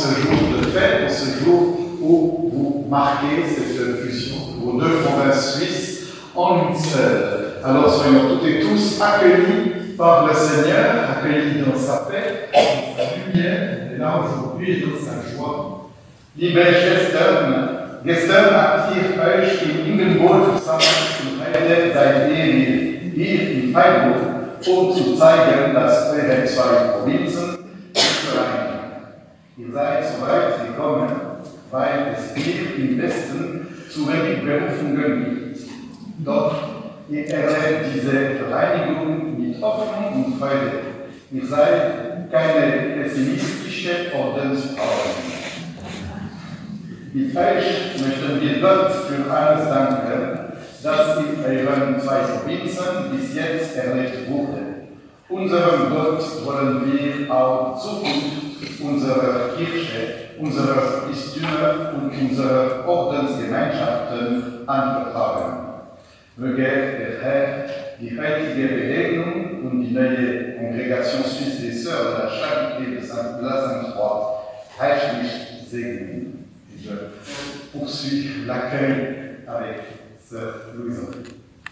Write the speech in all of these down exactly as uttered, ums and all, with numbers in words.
ce jour de fête, en ce jour où vous marquez cette fusion de vos deux provinces suisses en une seule. Alors soyons toutes et tous accueillis par le Seigneur, accueillis dans sa paix, dans sa lumière, et là aujourd'hui et dans sa joie. Liebe Schwestern, gestern habt ihr euch in Ingenburg versammelt und heute seid ihr hier in Freiburg, um zu zeigen, dass eure zwei Provinzen sich vereinigen. Ihr seid so weit gekommen, weil es hier im Westen zu wenig Berufungen gibt. Doch ihr erlebt diese Vereinigung mit Hoffnung und Freude. Ihr seid keine pessimistische Ordensfrauen. Mit euch möchten wir Gott für alles danken, das in euren zwei Provinzen bis jetzt erlebt wurde. Unserem Gott wollen wir auch Zukunft unserer Kirche, unserer Bistümer und unserer Ordensgemeinschaften anvertrauen. Möge der Herr die heutige Begegnung und die neue Kongrégation suisse des Sœurs de la Charité de la Sainte-Croix reichlich segnen. Je poursuis l'accueil avec Sœur Louise-Henri.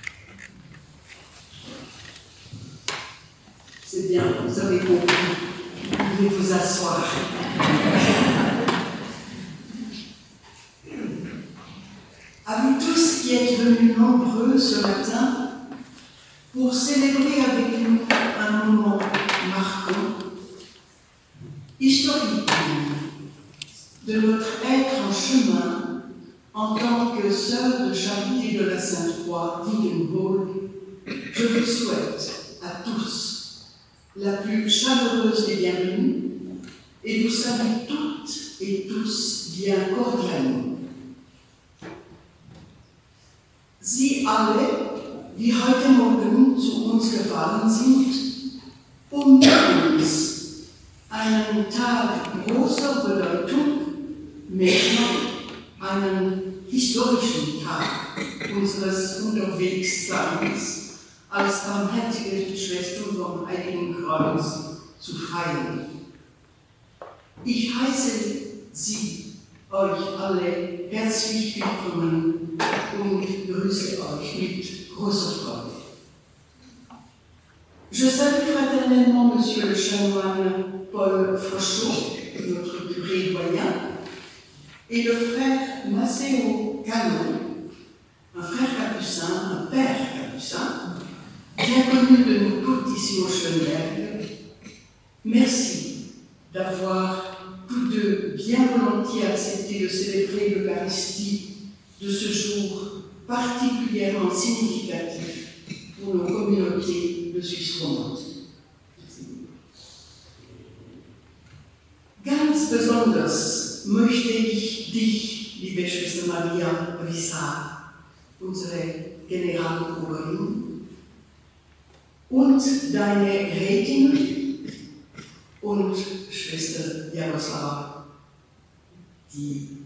C'est bien, vous avez compris. Vous pouvez vous asseoir. À vous tous qui êtes venus nombreux ce matin pour célébrer avec nous un moment marquant, historique, de notre être en chemin en tant que sœur de charité de la Sainte-Croix d'Ingenburg. Je vous souhaite à tous la plus chaleureuse des bienvenues et vous salue toutes et tous bien cordialement. Sie alle, die heute Morgen zu uns gefahren sind, um uns einen Tag großer Bedeutung, mehr noch einen historischen Tag unseres Unterwegsseins als barmherzige Schwestern vom Heiligen Kreuz zu feiern. Ich heiße Sie, euch alle, herzlich willkommen und grüße euch mit großer Freude. Je salue fraternellement Monsieur le chanoine Paul Frochot, notre curé doyen, et le frère Maceo Canon, un frère capucin, un père capucin, bien connu de nous toutes ici au Schönberg. Merci d'avoir tous deux bien volontiers accepté de célébrer l'Eucharistie de ce jour particulièrement significatif pour nos communautés de Suisse romande. Ganz besonders möchte ich dich, liebe Schwester Maria Wissar, unsere Generaloberin, und deine Rätin und Schwester Jaroslava, die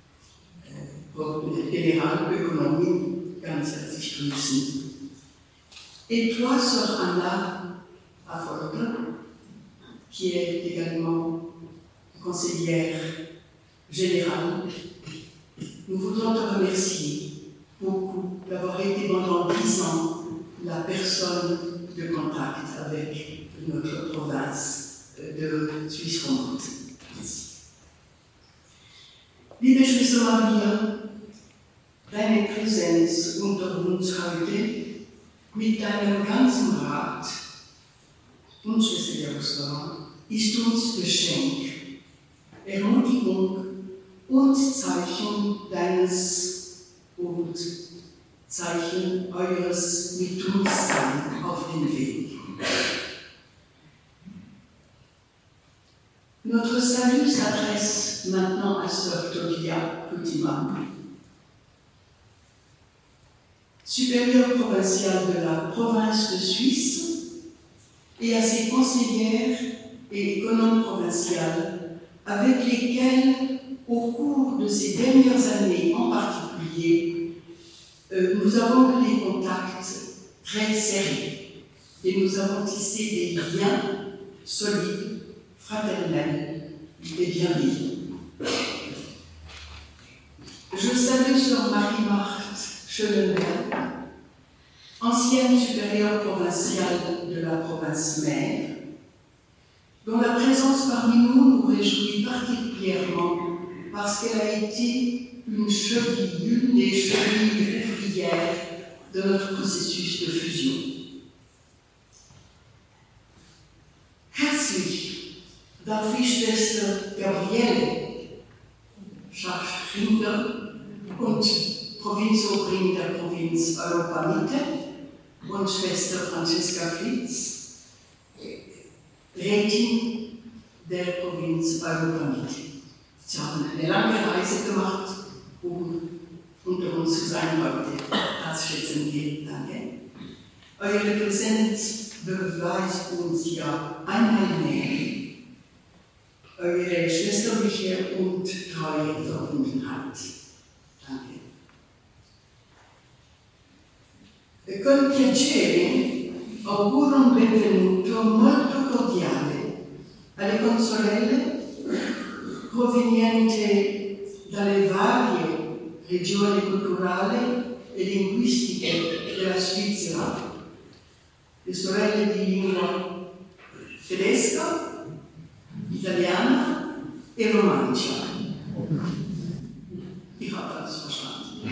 äh, Generalökonomie, ganz herzlich grüßen. Et toi, Sœur Anna Affolter, qui est également conseillère générale, nous voudrons te remercier beaucoup d'avoir été pendant dix ans la personne de contact avec notre province de Suisse romande. Liebe Schwester Maria, deine Präsenz unter uns heute mit deinem ganzen Rat und Schwester Jaroslava ist uns Geschenk, Ermutigung und Zeichen deines und Zeichen eures mit uns Sein auf den Weg. Notre salut s'adresse maintenant à Sœur Tolia Putiman, supérieure provinciale de la province de Suisse, et à ses conseillères et économes provinciales, avec lesquelles, au cours de ces dernières années en particulier, euh, nous avons eu des contacts très serrés et nous avons tissé des liens solides, fraternels et bienveillants. Schönenberg, ancienne supérieure provinciale de la province mère, dont la présence parmi nous nous réjouit particulièrement parce qu'elle a été une cheville, l'une des chevilles ouvrières de notre processus de fusion. Herzlich darf ich Schwester Gabriele Scharf-Schrinder und Provinzobrin der Provinz Europa-Mitte und Schwester Francesca Fritz, Rätin der Provinz Europa-Mitte. Sie haben eine lange Reise gemacht, um unter uns zu sein heute. Das schätzen wir. Danke. Eure Präsenz beweist uns ja einmal mehr eure schwesterliche und treue Verbundenheit. Danke. Con piacere auguro un benvenuto molto cordiale alle consorelle provenienti dalle varie regioni culturali e linguistiche della Svizzera, le sorelle di lingua tedesca, italiana e romancia. Ich habe alles verstanden.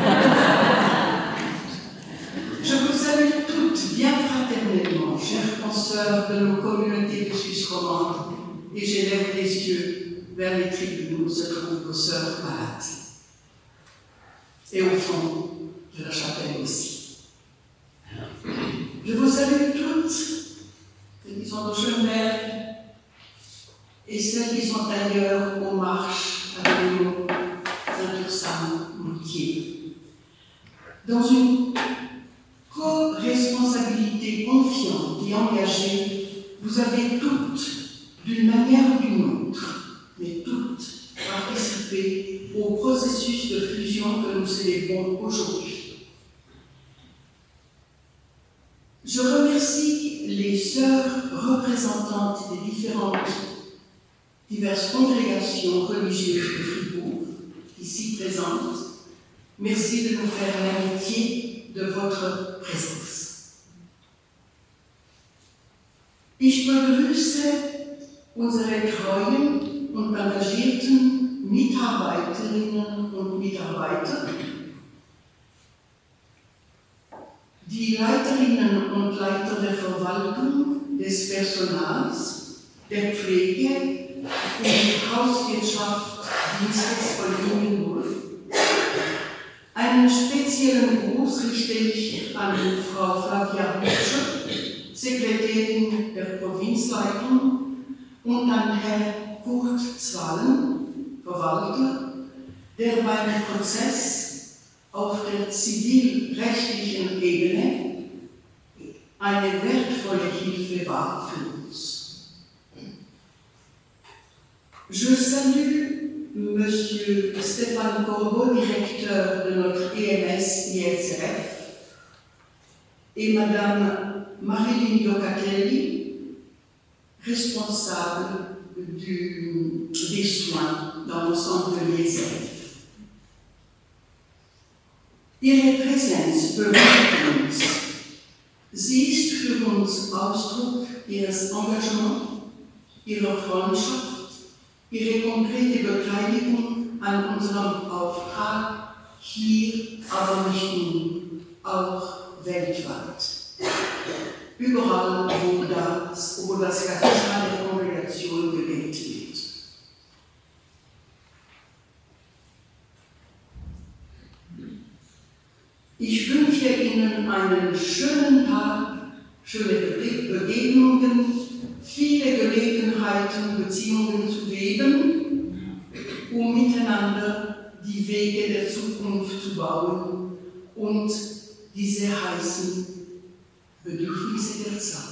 Je vous salue toutes bien fraternellement, chères consoeurs de nos communautés de Suisse romande, et j'élève les yeux vers les tribunes où se trouvent vos sœurs malades. Et au fond de la chapelle aussi. Je vous salue toutes, celles qui sont au Schönberg et celles qui sont ailleurs aux marches avec nous, dans Moutier. Dans une co-responsabilité confiante et engagée, vous avez toutes, d'une manière ou d'une autre, mais toutes, participé au processus de fusion que nous célébrons aujourd'hui. Je remercie les sœurs représentantes des différentes diverses congrégations religieuses de Fribourg, ici présentes. Merci de nous faire l'amitié de votre présence. Ich begrüße unsere treuen und engagierten Mitarbeiterinnen und Mitarbeiter, die Leiterinnen und Leiter der Verwaltung, des Personals, der Pflege und die Hauswirtschaft Dienstes von Lindenburg. Einen speziellen Gruß richte ich an Frau Flavia Hübscher, Sekretärin der Provinzleitung, und an Herrn Kurt Zwallen, Verwalter, der beim Prozess auf der zivilrechtlichen Ebene eine wertvolle Hilfe war für uns. Je salue Monsieur Stéphane Corbeau, directeur de notre E M S I S F, et Madame Marilyn Locatelli, responsable du, des soins dans l'ensemble de l'I S F. Ihre Präsenz bewegt uns. Sie ist für uns Ausdruck ihres Engagements, ihrer Freundschaft, ihre konkrete Beteiligung an unserem Auftrag, hier, aber nicht nur, auch weltweit. Überall, wo das, wo das Charisma der Kongregation gelebt wird. Ich wünsche Ihnen einen schönen Tag, schöne Begegnungen, viele Gelegenheiten, Beziehungen zu leben, um miteinander die Wege der Zukunft zu bauen und diese heißen Bedürfnisse der Zeit.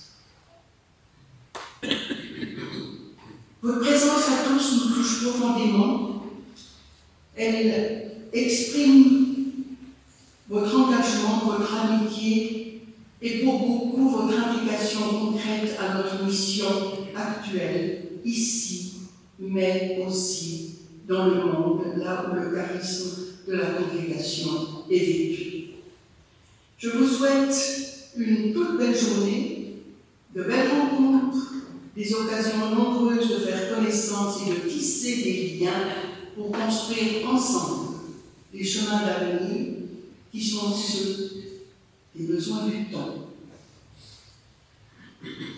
Votre présence à tous nous touche profondément. Elle exprime votre engagement, votre amitié et pour beaucoup votre implication concrète à notre mission actuelle, ici, mais aussi dans le monde, là où le charisme de la congrégation est vécu. Je vous souhaite une toute belle journée, de belles rencontres, des occasions nombreuses de faire connaissance et de tisser des liens pour construire ensemble les chemins d'avenir qui sont ceux des besoins du temps.